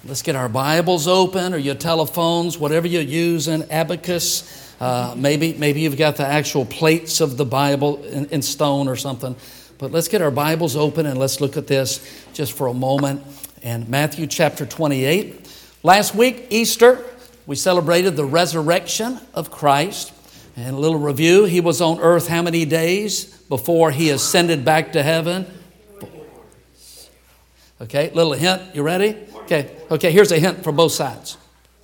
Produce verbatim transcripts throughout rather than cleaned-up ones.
Let's get our Bibles open or your telephones, whatever you're using, abacus. Uh, maybe maybe you've got the actual plates of the Bible in, in stone or something. But let's get our Bibles open and let's look at this just for a moment. And Matthew chapter twenty-eight. Last week, Easter, we celebrated the resurrection of Christ. And a little review, he was on earth how many days before he ascended back to heaven? Okay, little hint. You ready? Okay, okay, here's a hint from both sides.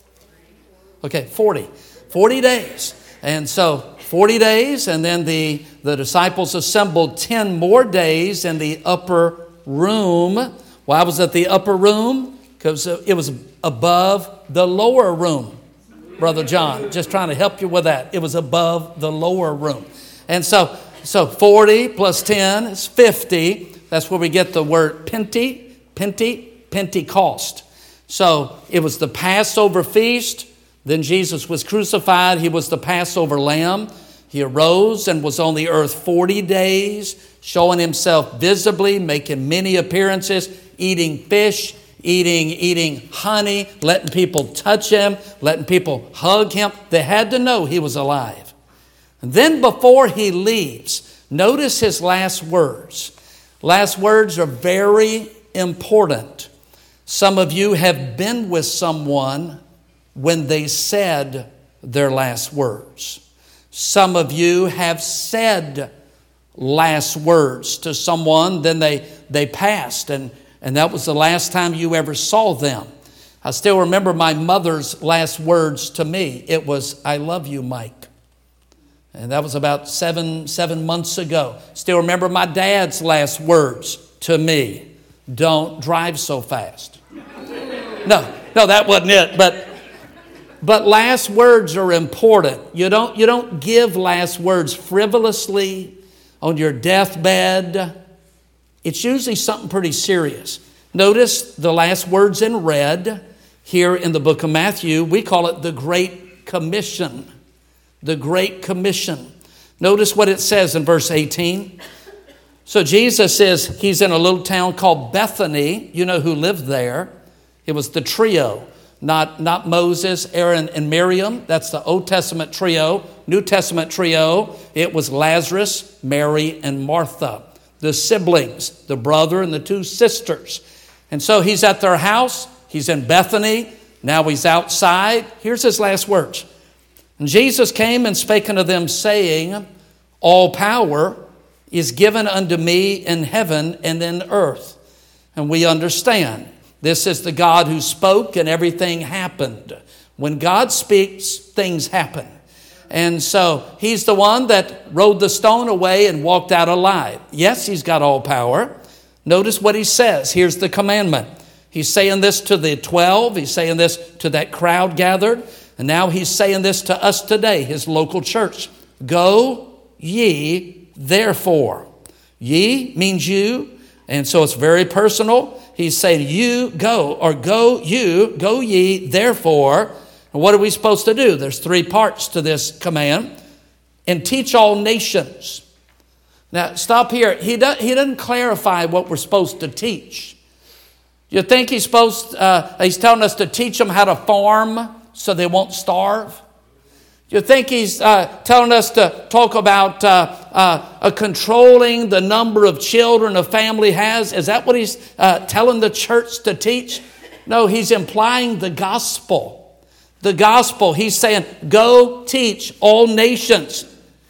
Okay, forty. forty days. And so forty days, and then the, the disciples assembled ten more days in the upper room. Why was it the upper room? Because it was above the lower room, Brother John. Just trying to help you with that. It was above the lower room. And so, so forty plus ten is fifty. That's where we get the word Pente. Pente, Pentecost. So it was the Passover feast. Then Jesus was crucified. He was the Passover lamb. He arose and was on the earth forty days, showing himself visibly, making many appearances, eating fish, eating, eating honey, letting people touch him, letting people hug him. They had to know he was alive. And then before he leaves, notice his last words. Last words are very important. Some of you have been with someone when they said their last words. Some of you have said last words to someone, then they, they passed, and, and that was the last time you ever saw them. I still remember my mother's last words to me. It was, "I love you, Mike." And that was about seven, seven months ago. Still remember my dad's last words to me. "Don't drive so fast." No, no, that wasn't it. But but last words are important. You don't you don't give last words frivolously on your deathbed. It's usually something pretty serious. Notice the last words in red here in the book of Matthew. We call it the Great Commission. The Great Commission. Notice what it says in verse eighteen. So Jesus says he's in a little town called Bethany. You know who lived there. It was the trio, not, not Moses, Aaron, and Miriam. That's the Old Testament trio. New Testament trio, it was Lazarus, Mary, and Martha. The siblings, the brother and the two sisters. And so he's at their house. He's in Bethany. Now he's outside. Here's his last words. "And Jesus came and spake unto them, saying, All power is given unto me in heaven and in earth." And we understand this is the God who spoke and everything happened. When God speaks, things happen. And so he's the one that rolled the stone away and walked out alive. Yes, he's got all power. Notice what he says. Here's the commandment. He's saying this to the twelve. He's saying this to that crowd gathered. And now he's saying this to us today, his local church. "Go ye therefore." Ye means you, and so it's very personal. He's saying you go, or go you, go ye therefore. And what are we supposed to do? There's three parts to this command. "And teach all nations." Now stop here. He, does, he doesn't clarify what we're supposed to teach. You think he's supposed, uh, he's telling us to teach them how to farm so they won't starve? You think he's uh, telling us to talk about uh, uh, uh, controlling the number of children a family has? Is that what he's uh, telling the church to teach? No, he's implying the gospel. The gospel. He's saying, go teach all nations.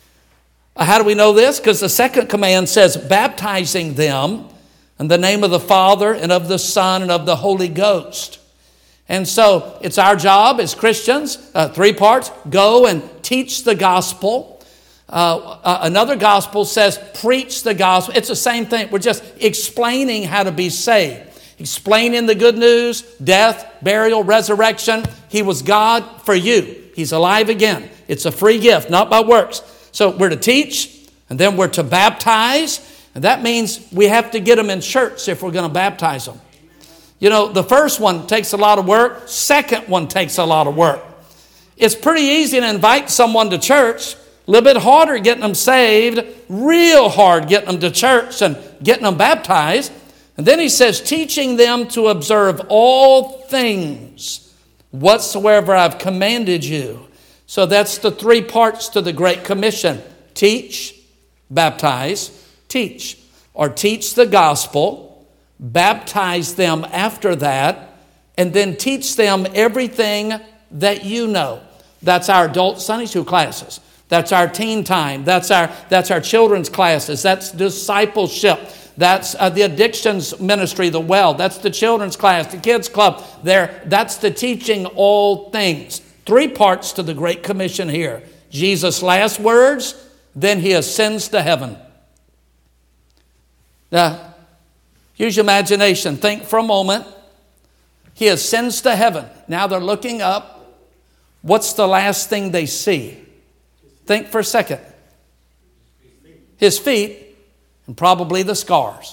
Uh, how do we know this? Because the second command says, baptizing them in the name of the Father and of the Son and of the Holy Ghost. And so it's our job as Christians, uh, three parts, go and teach the gospel. Uh, uh, another gospel says preach the gospel. It's the same thing. We're just explaining how to be saved. Explaining the good news, death, burial, resurrection. He was God for you. He's alive again. It's a free gift, not by works. So we're to teach, and then we're to baptize. And that means we have to get them in church if we're going to baptize them. You know, the first one takes a lot of work. Second one takes a lot of work. It's pretty easy to invite someone to church. A little bit harder getting them saved. Real hard getting them to church and getting them baptized. And then he says, teaching them to observe all things whatsoever I've commanded you. So that's the three parts to the Great Commission. Teach, baptize, teach. Or teach the gospel, baptize them after that, and then teach them everything that you know. That's our adult Sunday school classes. That's our teen time. That's our, that's our children's classes. That's discipleship. That's uh, the addictions ministry, the well. That's the children's class, the kids club. There, that's the teaching all things. Three parts to the Great Commission here. Jesus' last words, then he ascends to heaven. Now, use your imagination. Think for a moment. He ascends to heaven. Now they're looking up. What's the last thing they see? Think for a second. His feet and probably the scars.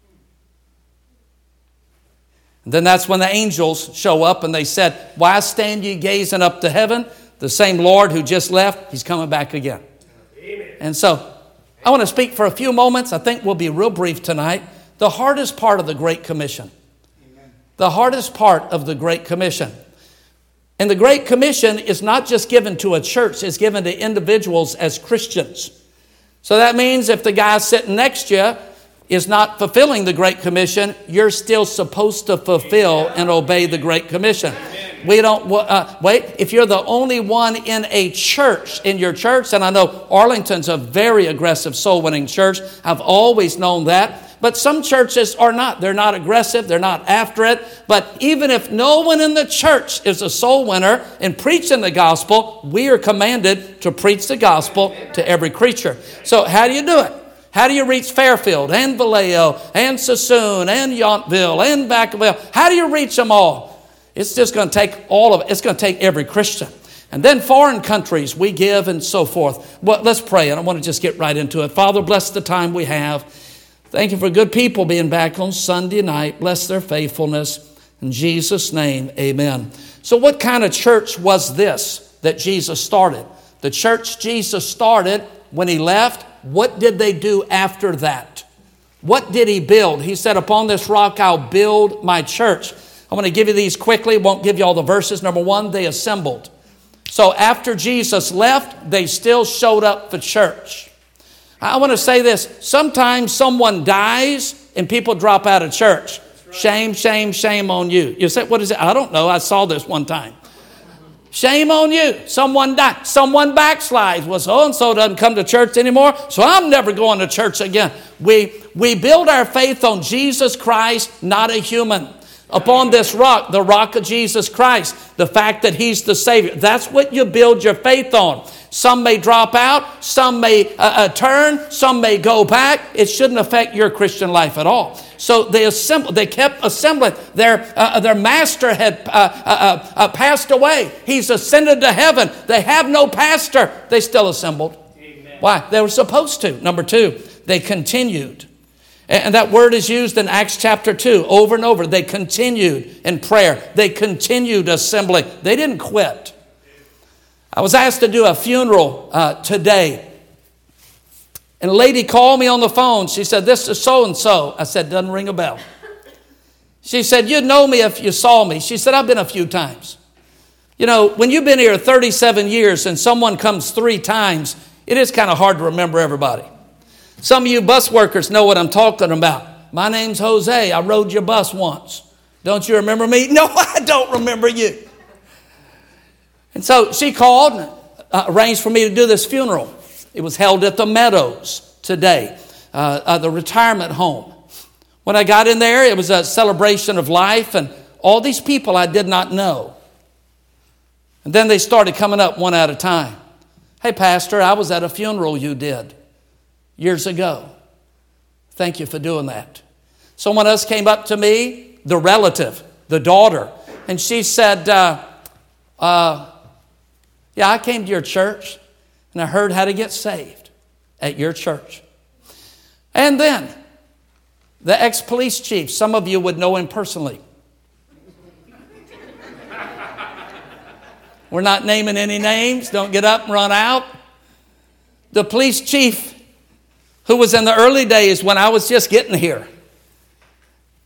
And then that's when the angels show up and they said, why stand ye gazing up to heaven? The same Lord who just left, he's coming back again. Amen. And so I want to speak for a few moments. I think we'll be real brief tonight. The hardest part of the Great Commission. Amen. The hardest part of the Great Commission. And the Great Commission is not just given to a church, it's given to individuals as Christians. So that means if the guy sitting next to you is not fulfilling the Great Commission, you're still supposed to fulfill and obey the Great Commission. We don't, uh, wait, if you're the only one in a church, in your church, and I know Arlington's a very aggressive soul-winning church. I've always known that. But some churches are not. They're not aggressive. They're not after it. But even if no one in the church is a soul winner in preaching the gospel, we are commanded to preach the gospel to every creature. So how do you do it? How do you reach Fairfield and Vallejo and Sassoon and Yountville and Vacaville? How do you reach them all? It's just going to take all of it. It's going to take every Christian. And then foreign countries, we give and so forth. Well, let's pray. And I want to just get right into it. Father, bless the time we have. Thank you for good people being back on Sunday night. Bless their faithfulness. In Jesus' name, amen. So what kind of church was this that Jesus started? The church Jesus started when he left, what did they do after that? What did he build? He said, upon this rock I'll build my church. I'm going to give you these quickly. Won't give you all the verses. Number one, they assembled. So after Jesus left, they still showed up for church. I want to say this. Sometimes someone dies and people drop out of church. Shame, shame, shame on you. You say, what is it? I don't know. I saw this one time. Shame on you. Someone died. Someone backslides. Well, so-and-so doesn't come to church anymore, so I'm never going to church again. We, we build our faith on Jesus Christ, not a human. Upon this rock, the rock of Jesus Christ, the fact that he's the Savior. That's what you build your faith on. Some may drop out, some may uh, uh, turn, some may go back. It shouldn't affect your Christian life at all. So they assembled, they kept assembling. Their, uh, their master had uh, uh, uh, passed away. He's ascended to heaven. They have no pastor. They still assembled. Amen. Why? They were supposed to. Number two, they continued. And that word is used in Acts chapter two over and over. They continued in prayer. They continued assembling. They didn't quit. I was asked to do a funeral uh, today. And a lady called me on the phone. She said, this is so-and-so. I said, doesn't ring a bell. She said, you'd know me if you saw me. She said, I've been a few times. You know, when you've been here thirty-seven years and someone comes three times, it is kind of hard to remember everybody. Some of you bus workers know what I'm talking about. My name's Jose. I rode your bus once. Don't you remember me? No, I don't remember you. And so she called and uh, arranged for me to do this funeral. It was held at the Meadows today, uh, uh, the retirement home. When I got in there, it was a celebration of life, and all these people I did not know. And then they started coming up one at a time. Hey, Pastor, I was at a funeral you did years ago. Thank you for doing that. Someone else came up to me, the relative, the daughter, and she said, uh, uh, yeah, I came to your church and I heard how to get saved at your church. And then the ex-police chief, some of you would know him personally. We're not naming any names. Don't get up and run out. The police chief who was in the early days when I was just getting here.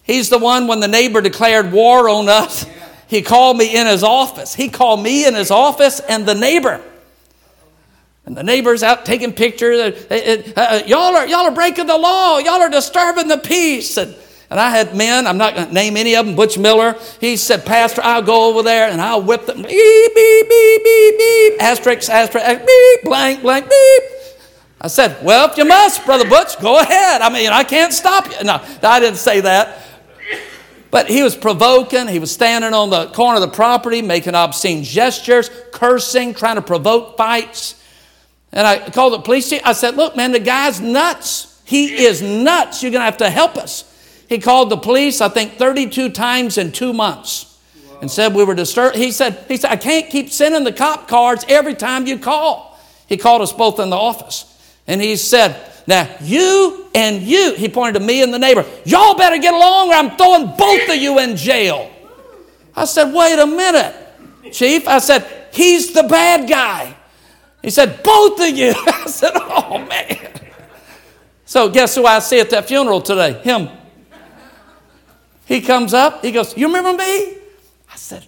He's the one when the neighbor declared war on us. He called me in his office. He called me in his office and the neighbor. And the neighbor's out taking pictures. Uh, uh, y'all are y'all are breaking the law. Y'all are disturbing the peace. And, and I had men, I'm not going to name any of them, Butch Miller. He said, Pastor, I'll go over there and I'll whip them. Beep, beep, beep, beep, beep. Asterisk, asterisk, beep, blank, blank, beep. I said, well, if you must, Brother Butch, go ahead. I mean, I can't stop you. No, I didn't say that. But he was provoking. He was standing on the corner of the property, making obscene gestures, cursing, trying to provoke fights. And I called the police chief. I said, look, man, the guy's nuts. He is nuts. You're going to have to help us. He called the police, I think, thirty-two times in two months and said we were disturbed. He said, he said, I can't keep sending the cop cars every time you call. He called us both in the office. And he said, now, you and you, he pointed to me and the neighbor, y'all better get along or I'm throwing both of you in jail. I said, wait a minute, Chief. I said, he's the bad guy. He said, both of you. I said, oh, man. So guess who I see at that funeral today? Him. He comes up. He goes, you remember me? I said,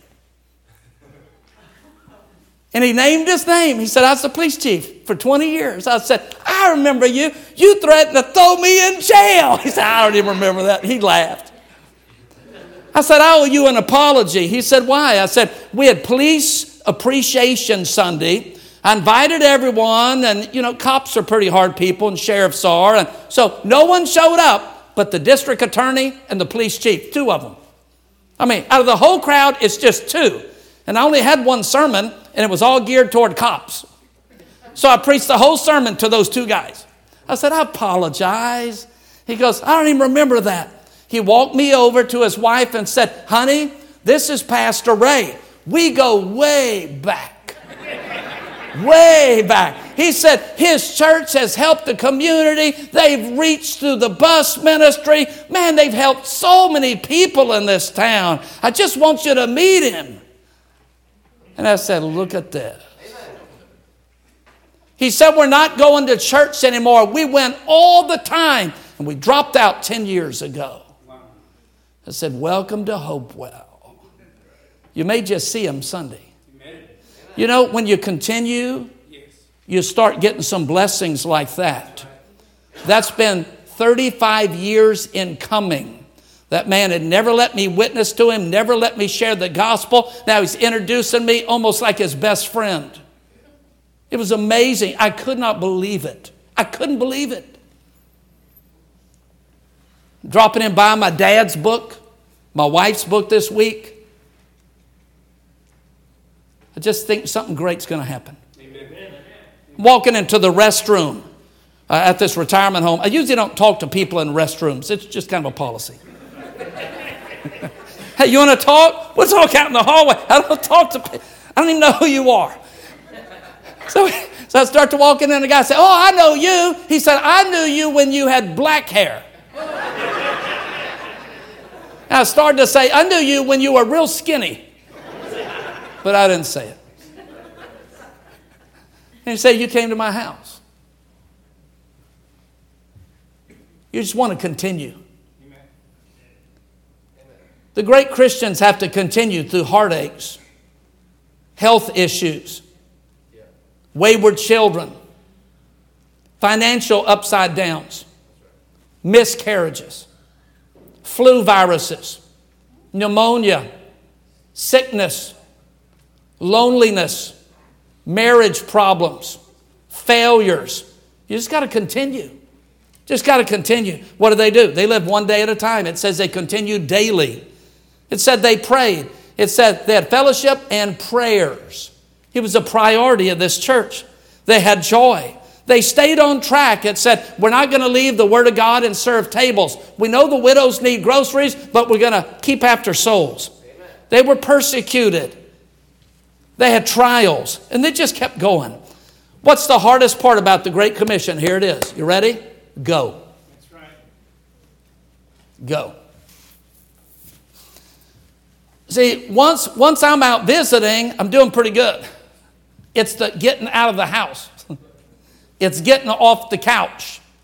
and he named his name. He said, I was the police chief for twenty years. I said, I remember you. You threatened to throw me in jail. He said, I don't even remember that. He laughed. I said, I owe you an apology. He said, why? I said, we had Police Appreciation Sunday. I invited everyone, and, you know, cops are pretty hard people, and sheriffs are. And so no one showed up but the district attorney and the police chief, two of them. I mean, out of the whole crowd, it's just two. And I only had one sermon, and it was all geared toward cops. So I preached the whole sermon to those two guys. I said, I apologize. He goes, I don't even remember that. He walked me over to his wife and said, honey, this is Pastor Ray. We go way back. Way back. He said his church has helped the community. They've reached through the bus ministry. Man, they've helped so many people in this town. I just want you to meet him. And I said, look at this. He said, we're not going to church anymore. We went all the time. And we dropped out ten years ago. I said, welcome to Hopewell. You may just see him Sunday. You know, when you continue, you start getting some blessings like that. That's been thirty-five years in coming. That man had never let me witness to him, never let me share the gospel. Now he's introducing me almost like his best friend. It was amazing. I could not believe it. I couldn't believe it. Dropping in by my dad's book, my wife's book this week. I just think something great's going to happen. Amen. Walking into the restroom uh, at this retirement home. I usually don't talk to people in restrooms. It's just kind of a policy. Hey, you want to talk? We'll talk out in the hallway. I don't talk to people. I don't even know who you are. So, so I start to walk in and the guy said, oh, I know you. He said, I knew you when you had black hair. And I started to say, I knew you when you were real skinny. But I didn't say it. And he said, you came to my house. You just want to continue. The great Christians have to continue through heartaches, health issues, wayward children, financial upside downs, miscarriages, flu viruses, pneumonia, sickness, loneliness, marriage problems, failures. You just got to continue. Just got to continue. What do they do? They live one day at a time. It says they continued daily. It said they prayed. It said they had fellowship and prayers. It was a priority of this church. They had joy. They stayed on track. It said, we're not going to leave the Word of God and serve tables. We know the widows need groceries, but we're going to keep after souls. Amen. They were persecuted. They had trials, and they just kept going. What's the hardest part about the Great Commission? Here it is. You ready? Go. That's right. Go. See, once, once I'm out visiting, I'm doing pretty good. It's the getting out of the house. It's getting off the couch.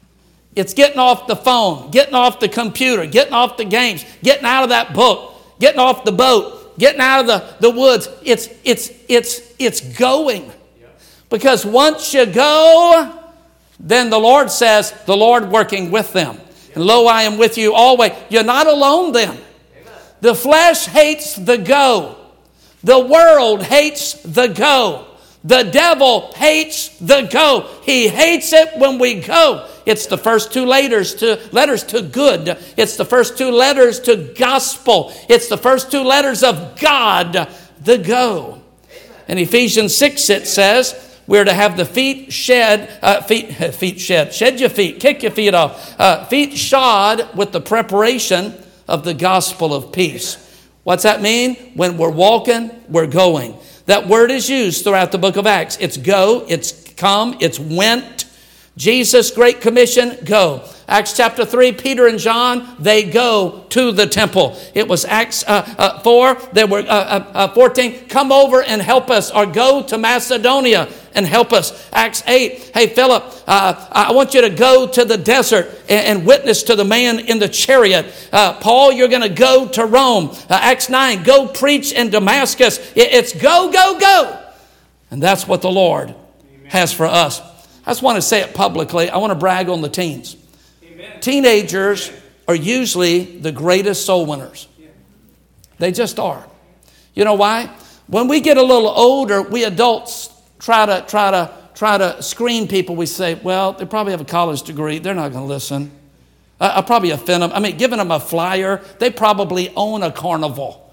It's getting off the phone, getting off the computer, getting off the games, getting out of that book, getting off the boat, getting out of the, the woods. It's, it's, it's, it's going. Because once you go, then the Lord says, the Lord working with them. And lo, I am with you always. You're not alone then. The flesh hates the go. The world hates the go. The devil hates the go. He hates it when we go. It's the first two letters to letters to good. It's the first two letters to gospel. It's the first two letters of God, the go. In Ephesians six it says, we're to have the feet shed, uh, feet, feet shed, shed your feet, kick your feet off, uh, feet shod with the preparation of the gospel of peace. What's that mean? When we're walking, we're going. That word is used throughout the book of Acts. It's go, it's come, it's went. Jesus' Great Commission, go. Acts chapter three, Peter and John, they go to the temple. It was Acts uh, uh, four, there were uh, uh, uh, fourteen, come over and help us, or go to Macedonia and help us. Acts eight, hey Philip, uh, I want you to go to the desert and, and witness to the man in the chariot. Uh, Paul, you're going to go to Rome. Uh, Acts nine, go preach in Damascus. It, it's go, go, go. And that's what the Lord Amen. Has for us. I just want to say it publicly. I want to brag on the teens. Amen. Teenagers Amen. Are usually the greatest soul winners. Yeah. They just are. You know why? When we get a little older, we adults try to try to try to screen people. We say, well, they probably have a college degree. They're not going to listen. I, I'll probably offend them. I mean, giving them a flyer, they probably own a carnival.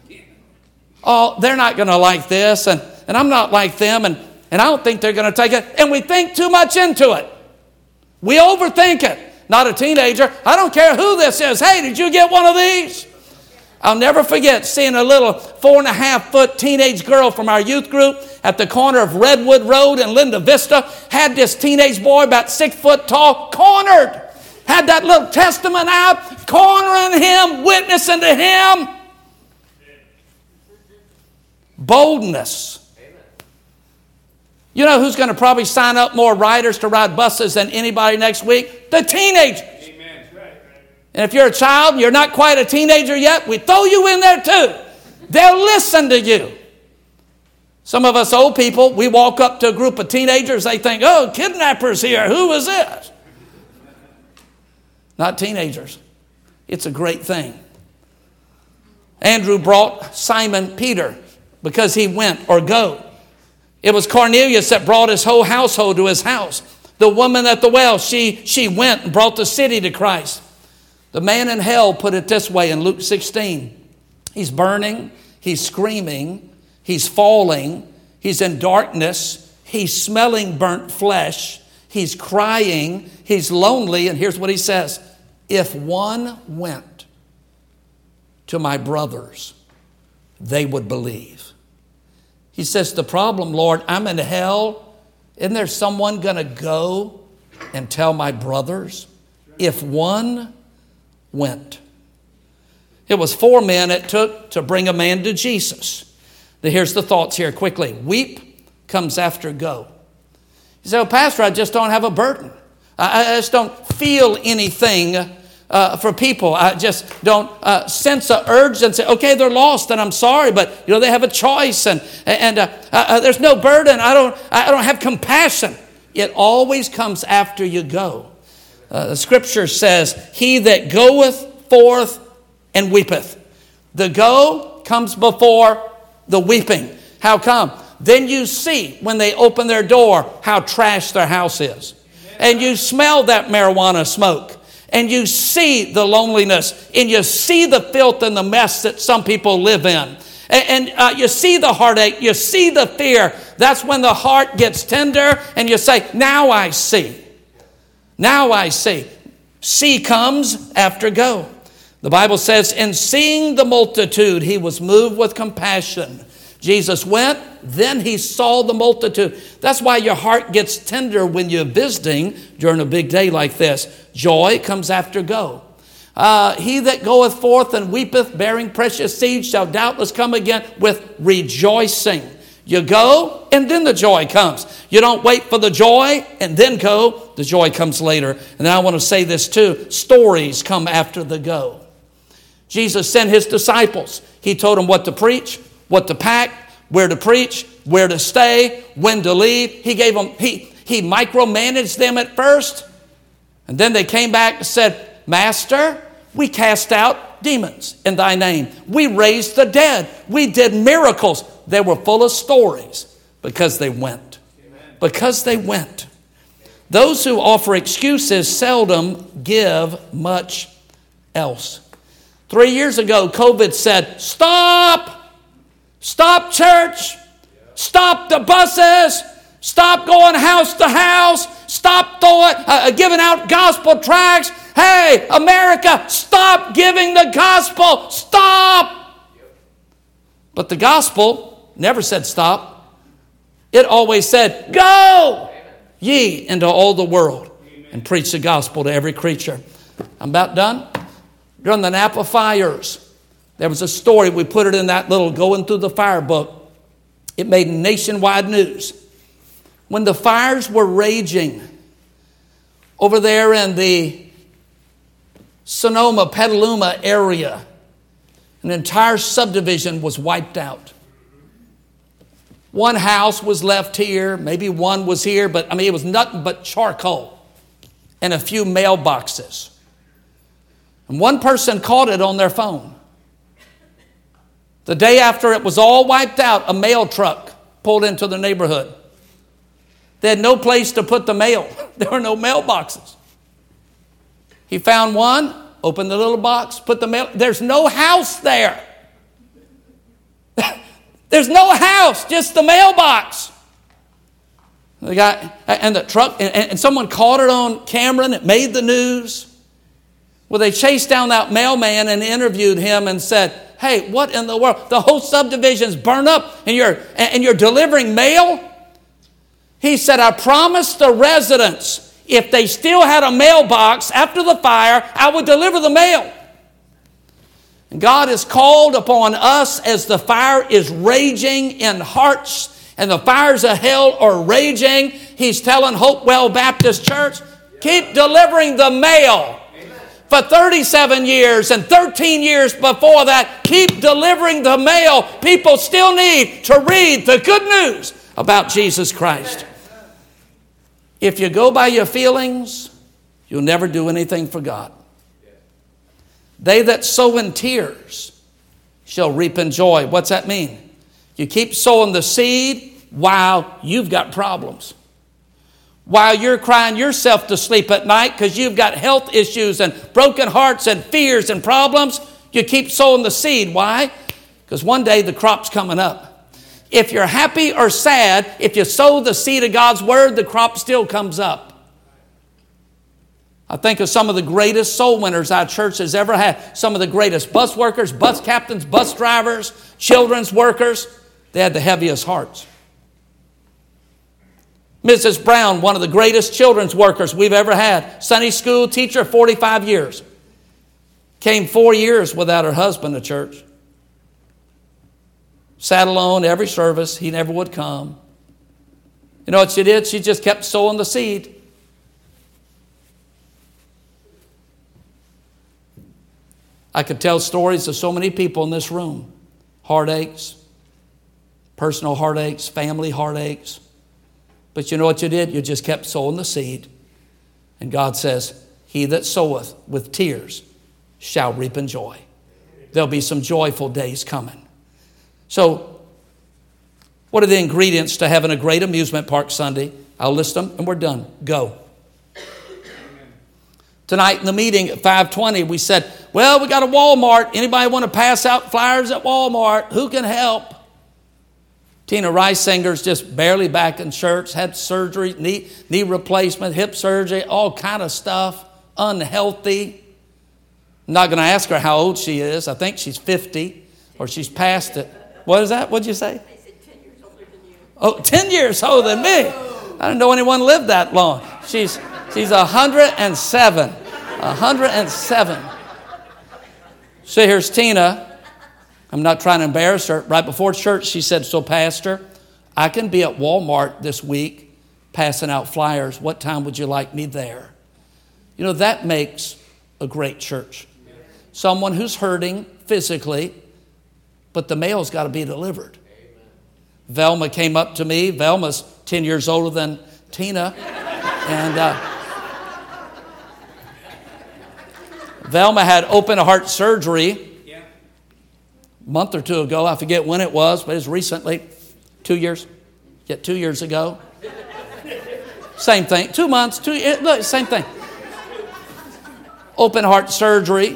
Oh, they're not going to like this, and, and I'm not like them, and, and I don't think they're going to take it. And we think too much into it. We overthink it. Not a teenager. I don't care who this is. Hey, did you get one of these? I'll never forget seeing a little four and a half foot teenage girl from our youth group at the corner of Redwood Road and Linda Vista. Had this teenage boy about six foot tall, cornered. Had that little testament out, cornering him, witnessing to him. Boldness. You know who's going to probably sign up more riders to ride buses than anybody next week? The teenagers. Amen. And if you're a child and you're not quite a teenager yet, we throw you in there too. They'll listen to you. Some of us old people, we walk up to a group of teenagers, they think, oh, kidnappers here. Who is this? Not teenagers. It's a great thing. Andrew brought Simon Peter because he went or go. It was Cornelius that brought his whole household to his house. The woman at the well, she, she went and brought the city to Christ. The man in hell put it this way in Luke sixteen. He's burning, he's screaming, he's falling, he's in darkness, he's smelling burnt flesh, he's crying, he's lonely, and here's what he says. If one went to my brothers, they would believe. He says, the problem, Lord, I'm in hell. Isn't there someone going to go and tell my brothers? If one went. It was four men it took to bring a man to Jesus. Now, here's the thoughts here quickly. Weep comes after go. You say, well, Pastor, I just don't have a burden. I, I just don't feel anything Uh, for people. I just don't uh, sense an urge and say, okay, they're lost and I'm sorry, but you know they have a choice and and uh, uh, there's no burden. I don't I don't have compassion. It always comes after you go. Uh, the scripture says, he that goeth forth and weepeth. The go comes before the weeping. How come? Then you see when they open their door how trash their house is. And you smell that marijuana smoke. And you see the loneliness, and you see the filth and the mess that some people live in. And, and uh, you see the heartache, you see the fear. That's when the heart gets tender, and you say, now I see. Now I see. See comes after go. The Bible says, in seeing the multitude, he was moved with compassion. Jesus went, then he saw the multitude. That's why your heart gets tender when you're visiting during a big day like this. Joy comes after go. Uh, he that goeth forth and weepeth, bearing precious seed, shall doubtless come again with rejoicing. You go, and then the joy comes. You don't wait for the joy and then go. The The joy comes later. And then I want to say this too. Stories come after the go. Jesus sent his disciples. He told them what to preach, what to pack, where to preach, where to stay, when to leave. He gave them, he, he micromanaged them at first. And then they came back and said, Master, we cast out demons in thy name. We raised the dead. We did miracles. They were full of stories because they went. Amen. Because they went. Those who offer excuses seldom give much else. Three years ago, COVID said, stop, stop church, stop the buses, stop going house to house, stop throwing, uh, giving out gospel tracts. Hey, America, stop giving the gospel, stop. But the gospel never said stop. It always said, go ye into all the world and preach the gospel to every creature. I'm about done. During the Napa fires, there was a story. We put it in that little Going Through the Fire book. It made nationwide news. When the fires were raging over there in the Sonoma, Petaluma area, an entire subdivision was wiped out. One house was left here, maybe one was here, but I mean, it was nothing but charcoal and a few mailboxes. And one person caught it on their phone. The day after it was all wiped out, a mail truck pulled into the neighborhood. They had no place to put the mail. There were no mailboxes. He found one, opened the little box, put the mail. There's no house there. There's no house, just the mailbox. The guy and the truck, and, and someone caught it on camera, and it made the news. Well, they chased down that mailman and interviewed him and said, hey, what in the world? The whole subdivision's burned up and you're, and you're delivering mail? He said, I promised the residents if they still had a mailbox after the fire, I would deliver the mail. And God has called upon us as the fire is raging in hearts and the fires of hell are raging. He's telling Hopewell Baptist Church, keep delivering the mail. For thirty-seven years and thirteen years before that, keep delivering the mail. People still need to read the good news about Jesus Christ. If you go by your feelings, you'll never do anything for God. They that sow in tears shall reap in joy. What's that mean? You keep sowing the seed while you've got problems. While you're crying yourself to sleep at night because you've got health issues and broken hearts and fears and problems, you keep sowing the seed. Why? Because one day the crop's coming up. If you're happy or sad, if you sow the seed of God's word, the crop still comes up. I think of some of the greatest soul winners our church has ever had. Some of the greatest bus workers, bus captains, bus drivers, children's workers. They had the heaviest hearts. Missus Brown, one of the greatest children's workers we've ever had. Sunday school teacher, forty-five years. Came four years without her husband to church. Sat alone every service. He never would come. You know what she did? She just kept sowing the seed. I could tell stories of so many people in this room. Heartaches, personal heartaches, family heartaches. But you know what you did? You just kept sowing the seed. And God says, he that soweth with tears shall reap in joy. There'll be some joyful days coming. So, what are the ingredients to having a great amusement park Sunday? I'll list them and we're done. Go. Tonight in the meeting at five twenty, we said, well, we got a Walmart. Anybody want to pass out flyers at Walmart? Who can help? Tina Rice-Singer's just barely back in church, had surgery, knee, knee replacement, hip surgery, all kind of stuff, unhealthy. I'm not going to ask her how old she is. I think she's fifty or she's past it. What is that? What'd you say? I said ten years older than you. Oh, ten years older than me. I didn't know anyone lived that long. She's she's one hundred seven. one hundred seven. So here's Tina. I'm not trying to embarrass her. Right before church, she said, so Pastor, I can be at Walmart this week passing out flyers. What time would you like me there? You know, that makes a great church. Someone who's hurting physically, but the mail's got to be delivered. Velma came up to me. Velma's ten years older than Tina. And uh, Velma had open heart surgery a month or two ago. I forget when it was, but it was recently. Two years. Yeah, two years ago. Same thing. Two months. Two. Look, same thing. Open heart surgery.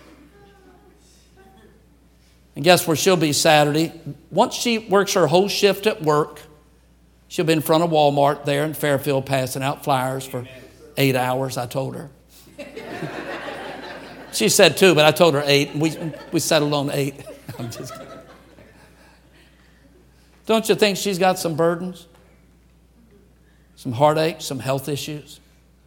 And guess where she'll be Saturday? Once she works her whole shift at work, she'll be in front of Walmart there in Fairfield passing out flyers for eight hours, I told her. She said two, but I told her eight, and we, we settled on eight. I'm just kidding. Don't you think she's got some burdens? Some heartaches, some health issues?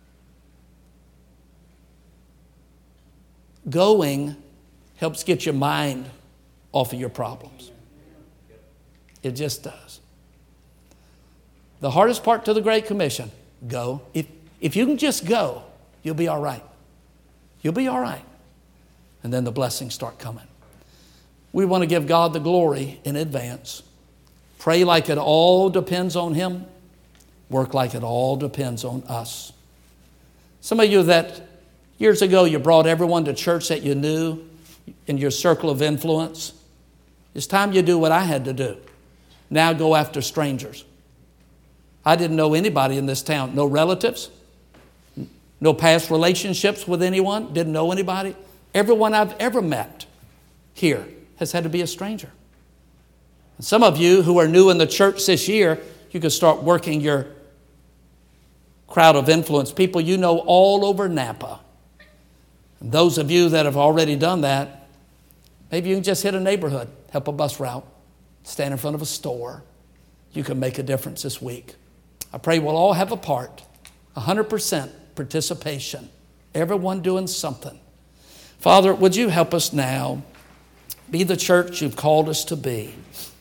Going helps get your mind off of your problems. It just does. The hardest part to the Great Commission, go. If, if you can just go, you'll be all right. You'll be all right. And then the blessings start coming. We want to give God the glory in advance. Pray like it all depends on Him. Work like it all depends on us. Some of you that years ago you brought everyone to church that you knew in your circle of influence. It's time you do what I had to do. Now go after strangers. I didn't know anybody in this town. No relatives. No past relationships with anyone. Didn't know anybody. Everyone I've ever met here has had to be a stranger. And some of you who are new in the church this year, you can start working your crowd of influence. People you know all over Napa. And those of you that have already done that, maybe you can just hit a neighborhood, help a bus route, stand in front of a store. You can make a difference this week. I pray we'll all have a part, one hundred percent participation, everyone doing something. Father, would you help us now be the church you've called us to be?